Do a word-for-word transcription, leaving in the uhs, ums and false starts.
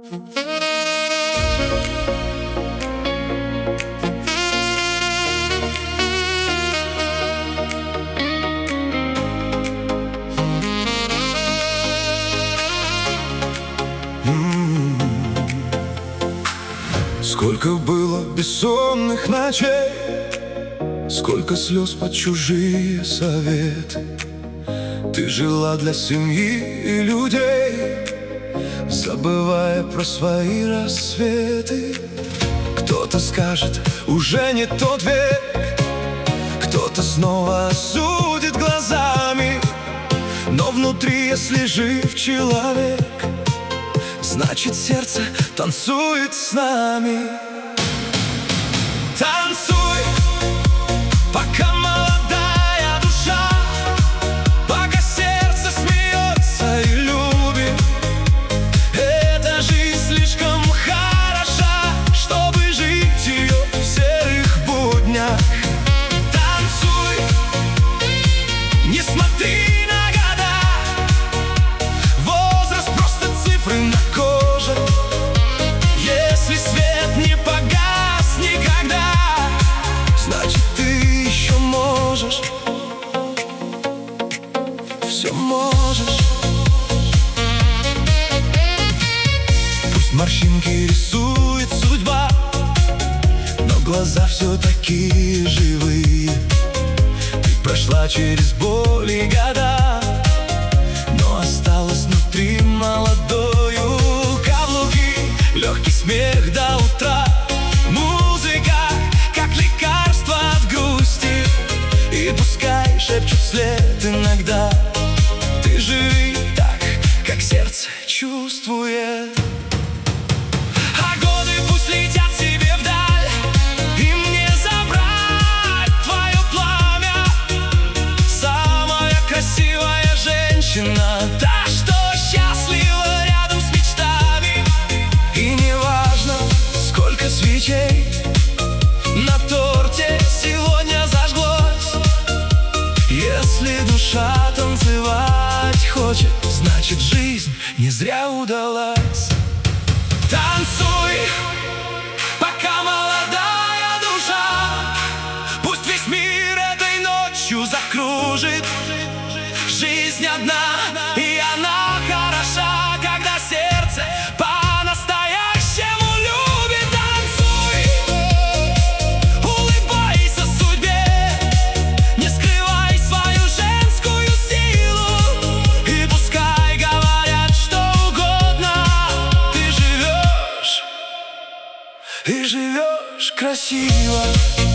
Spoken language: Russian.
Сколько было бессонных ночей, сколько слез под чужие советы. Ты жила для семьи и людей, забывая про свои рассветы. Кто-то скажет, уже не тот век, кто-то снова осудит глазами. Но внутри, если жив человек, значит, сердце танцует с нами. Танцуй, пока молодая душа, пока сердце смеется и любит. Эта жизнь слишком хороша, чтобы жить ее в серых буднях. Танцуй, не смотри на года, возраст просто цифры на коже. Если свет не погас никогда, значит, ты еще можешь, все можешь. Пусть морщинки рисует судьба, но глаза все такие живые. Ты прошла через боль и года, но осталась внутри молодою. Каблуки, легкий смех до утра, музыка, как лекарство от грусти. И пускай шепчут вслед иногда, ты живи так, как сердце чувствует. А годы пусть летят себе вдаль, им не забрать твое пламя. Самая красивая женщина, та, что счастлива рядом с мечтами. И не важно, сколько свечей на торте сегодня зажглось. Если душа танцевать хочет, значит, жизнь не зря удалась. Танцуй, пока молодая душа, пусть весь мир этой ночью закружит. Жизнь одна, и она хороша, когда сердце по-настоящему любит. Танцуй, улыбайся судьбе, не скрывай свою женскую силу. И пускай говорят что угодно, ты живешь, и живешь красиво.